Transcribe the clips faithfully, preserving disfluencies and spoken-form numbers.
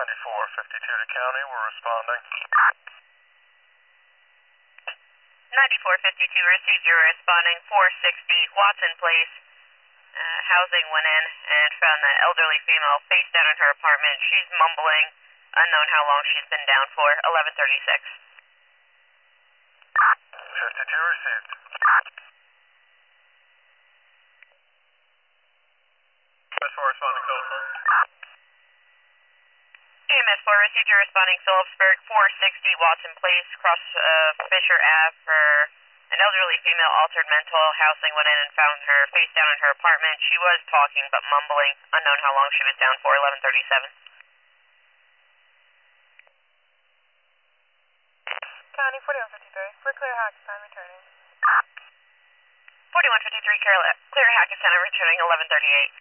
ninety-four fifty-two to county, we're responding. ninety-four fifty-two received, you're responding. four sixty Watson Place. Uh, housing went in and found the elderly female face down in her apartment. She's mumbling, unknown how long she's been down for. eleven thirty-six. fifty-two received. E M S four responding Phillipsburg. E M S four received, you're responding. Phillipsburg, four sixty Watson Place, across uh, Fisher Ave for an elderly female altered mental. Housing went in and found her face down in her apartment. She was talking but mumbling, unknown how long she was down for. eleven thirty-seven. County forty-one fifty-three, for clear Hackettstown, returning. forty-one fifty-three clear Hackettstown, returning. eleven thirty-eight.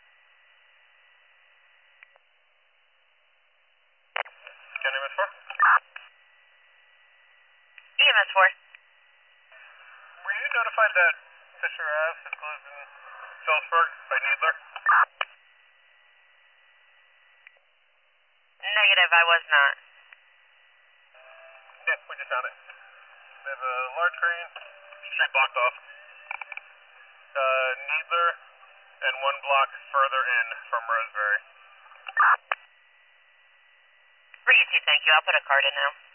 County E M S four. E M S four. Were you notified that Fisher Ave is closed in Phillipsburg by Needler? Negative, I was not. Yeah, we just found it. We have a large crane, street blocked off. Uh, Needler and one block further in from Roseberry. three two, thank you. I'll put a card in now.